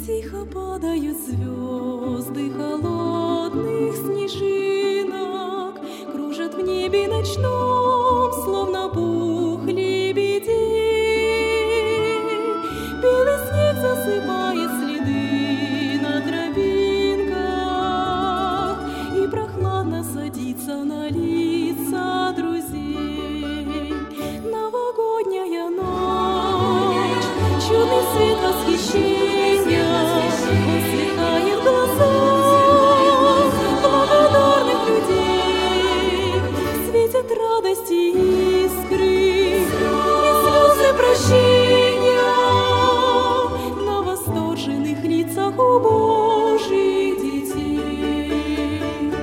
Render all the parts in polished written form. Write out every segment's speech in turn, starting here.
Тихо падают звезды холодных снежинок, кружат в небе ночном, словно пух лебедей. Белый снег засыпает следы на тропинках и прохладно садится на лица друзей. Новогодняя ночь, чудный свет восхищения, он сверкает в глазах благодарных людей. Светят радости искры и слезы прощения на восторженных лицах у Божьих детей.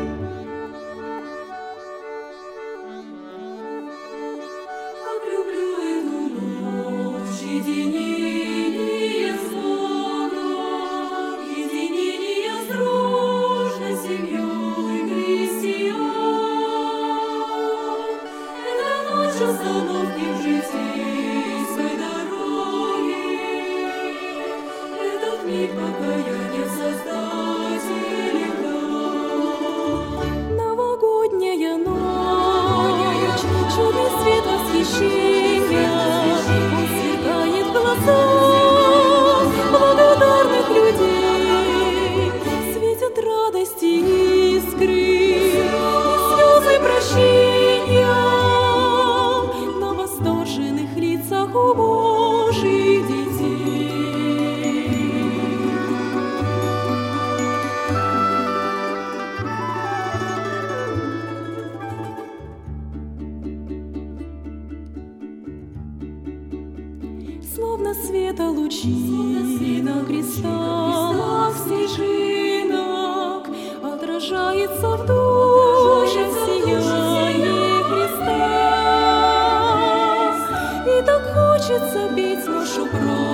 Как люблю эту ночь, единение слова, единение с дружной семьей христиан. Это ночь остановки в житейской дороге, этот миг покаяния в Создателе дал. Новогодняя ночь, чудный свет восхищения, он сверкает в глазах благодарных людей. Светят радости искры и слезы прощения на восторженных лицах у Божьих детей. Словно света лучи на кристаллах снежинок отражается в душе сияние Христа. И так хочется петь нашу просьбу